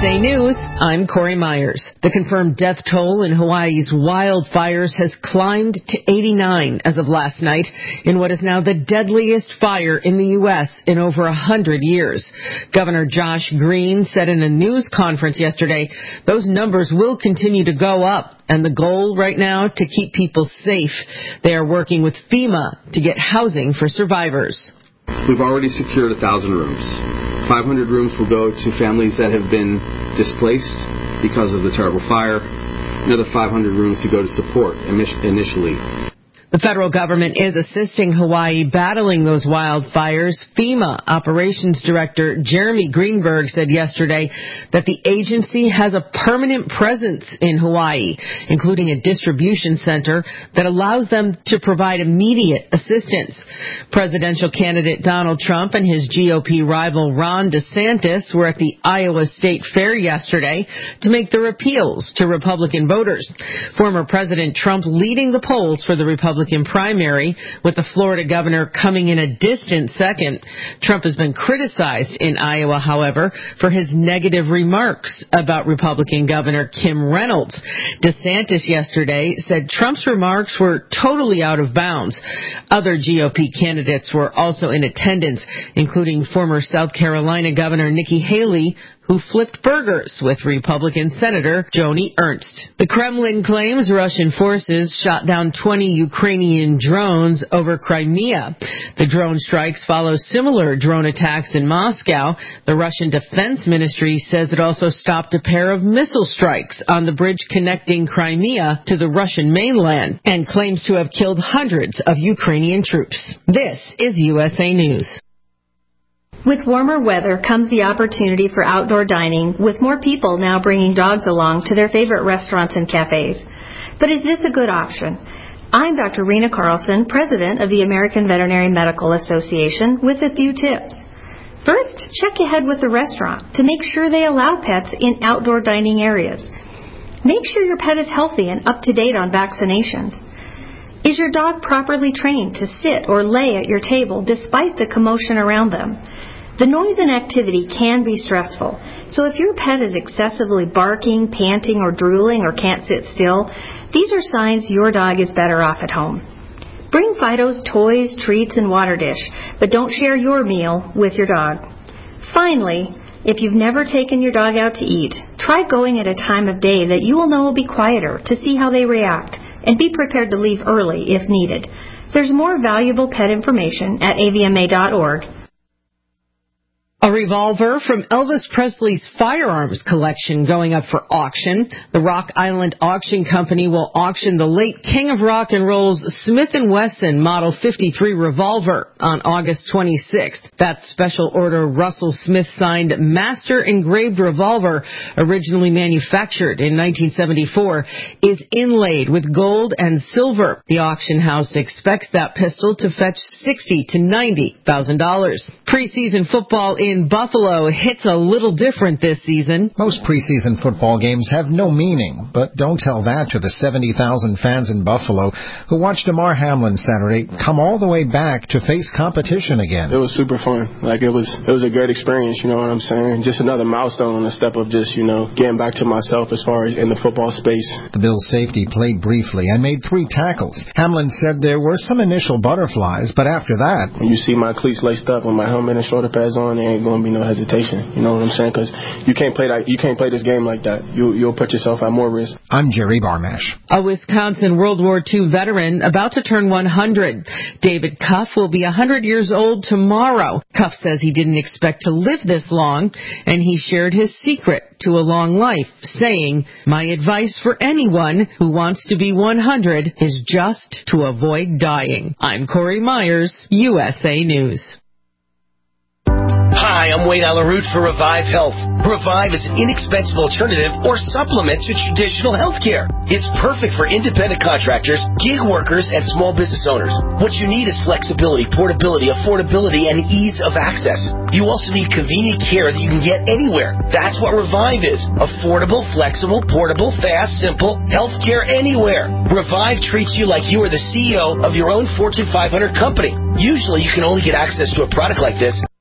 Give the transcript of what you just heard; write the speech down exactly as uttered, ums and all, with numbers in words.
A News, I'm Corey Myers. The confirmed death toll in Hawaii's wildfires has climbed to eighty-nine as of last night in what is now the deadliest fire in the U S in over a hundred years. Governor Josh Green said in a news conference yesterday those numbers will continue to go up, and the goal right now to keep people safe. They are working with FEMA to get housing for survivors. We've already secured one thousand rooms. five hundred rooms will go to families that have been displaced because of the terrible fire. Another five hundred rooms to go to support initially. The federal government is assisting Hawaii battling those wildfires. FEMA Operations Director Jeremy Greenberg said yesterday that the agency has a permanent presence in Hawaii, including a distribution center that allows them to provide immediate assistance. Presidential candidate Donald Trump and his G O P rival Ron DeSantis were at the Iowa State Fair yesterday to make their appeals to Republican voters. Former President Trump leading the polls for the Republican primary, with the Florida governor coming in a distant second. Trump has been criticized in Iowa, however, for his negative remarks about Republican Governor Kim Reynolds. DeSantis yesterday said Trump's remarks were totally out of bounds. Other G O P candidates were also in attendance, including former South Carolina Governor Nikki Haley, who flipped burgers with Republican Senator Joni Ernst. The Kremlin claims Russian forces shot down twenty Ukrainian drones over Crimea. The drone strikes follow similar drone attacks in Moscow. The Russian Defense Ministry says it also stopped a pair of missile strikes on the bridge connecting Crimea to the Russian mainland and claims to have killed hundreds of Ukrainian troops. This is U S A News. With warmer weather comes the opportunity for outdoor dining, with more people now bringing dogs along to their favorite restaurants and cafes. But is this a good option? I'm Doctor Rena Carlson, president of the American Veterinary Medical Association, with a few tips. First, check ahead with the restaurant to make sure they allow pets in outdoor dining areas. Make sure your pet is healthy and up to date on vaccinations. Is your dog properly trained to sit or lay at your table despite the commotion around them? The noise and activity can be stressful, so if your pet is excessively barking, panting, or drooling, or can't sit still, these are signs your dog is better off at home. Bring Fido's toys, treats, and water dish, but don't share your meal with your dog. Finally, if you've never taken your dog out to eat, try going at a time of day that you will know will be quieter to see how they react, and be prepared to leave early if needed. There's more valuable pet information at A V M A dot org. A revolver from Elvis Presley's firearms collection going up for auction. The Rock Island Auction Company will auction the late king of rock and roll's Smith and Wesson Model fifty-three revolver on August twenty-sixth. That special order Russell Smith signed master engraved revolver, originally manufactured in nineteen seventy-four, is inlaid with gold and silver. The auction house expects that pistol to fetch sixty thousand to ninety thousand dollars. Preseason football in In Buffalo hits a little different this season. Most preseason football games have no meaning, but don't tell that to the seventy thousand fans in Buffalo who watched Damar Hamlin Saturday come all the way back to face competition again. It was super fun. Like, it was it was a great experience, you know what I'm saying? Just another milestone on the step of just, you know, getting back to myself as far as in the football space. The Bills safety played briefly and made three tackles. Hamlin said there were some initial butterflies, but after that... When you see my cleats laced up with my helmet and shoulder pads on, there ain't going to be no hesitation. You know what I'm saying? Because you can't play that. You can't play this game like that. You, you'll put yourself at more risk. I'm Jerry Barmash. A Wisconsin World War Two veteran about to turn one hundred. David Cuff will be one hundred years old tomorrow. Cuff says he didn't expect to live this long, and he shared his secret to a long life, saying, "My advice for anyone who wants to be one hundred is just to avoid dying." I'm Corey Myers, U S A News. Hi, I'm Wade Alaroot for Revive Health. Revive is an inexpensive alternative or supplement to traditional health care. It's perfect for independent contractors, gig workers, and small business owners. What you need is flexibility, portability, affordability, and ease of access. You also need convenient care that you can get anywhere. That's what Revive is. Affordable, flexible, portable, fast, simple, health care anywhere. Revive treats you like you are the C E O of your own Fortune five hundred company. Usually you can only get access to a product like this